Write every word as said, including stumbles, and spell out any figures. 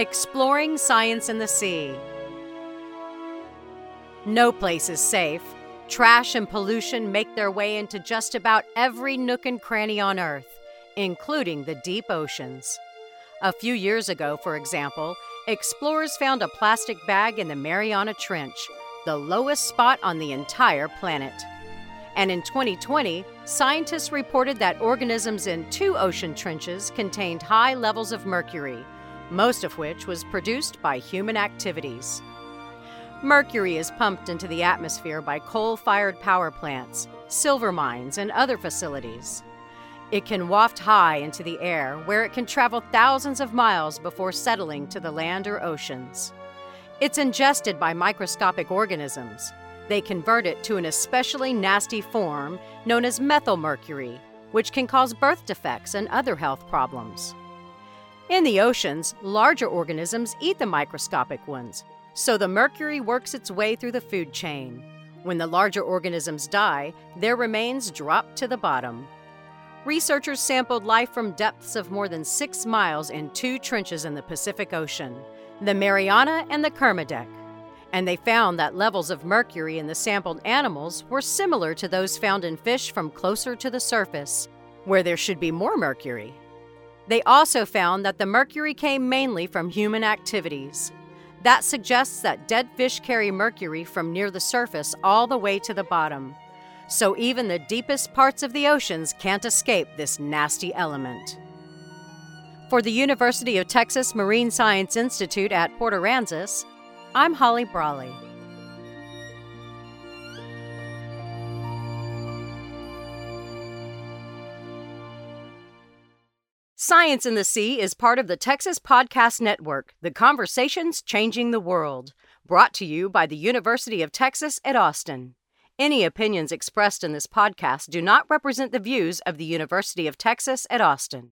Exploring science in the sea. No place is safe. Trash and pollution make their way into just about every nook and cranny on Earth, including the deep oceans. A few years ago, for example, explorers found a plastic bag in the Mariana Trench, the lowest spot on the entire planet. And in twenty twenty, scientists reported that organisms in two ocean trenches contained high levels of mercury, most of which was produced by human activities. Mercury is pumped into the atmosphere by coal-fired power plants, silver mines, and other facilities. It can waft high into the air, where it can travel thousands of miles before settling to the land or oceans. It's ingested by microscopic organisms. They convert it to an especially nasty form known as methylmercury, which can cause birth defects and other health problems. In the oceans, larger organisms eat the microscopic ones, so the mercury works its way through the food chain. When the larger organisms die, their remains drop to the bottom. Researchers sampled life from depths of more than six miles in two trenches in the Pacific Ocean, the Mariana and the Kermadec, and they found that levels of mercury in the sampled animals were similar to those found in fish from closer to the surface, where there should be more mercury. They also found that the mercury came mainly from human activities. That suggests that dead fish carry mercury from near the surface all the way to the bottom. So even the deepest parts of the oceans can't escape this nasty element. For the University of Texas Marine Science Institute at Port Aransas, I'm Holly Brawley. Science in the Sea is part of the Texas Podcast Network, the conversations changing the world, brought to you by the University of Texas at Austin. Any opinions expressed in this podcast do not represent the views of the University of Texas at Austin.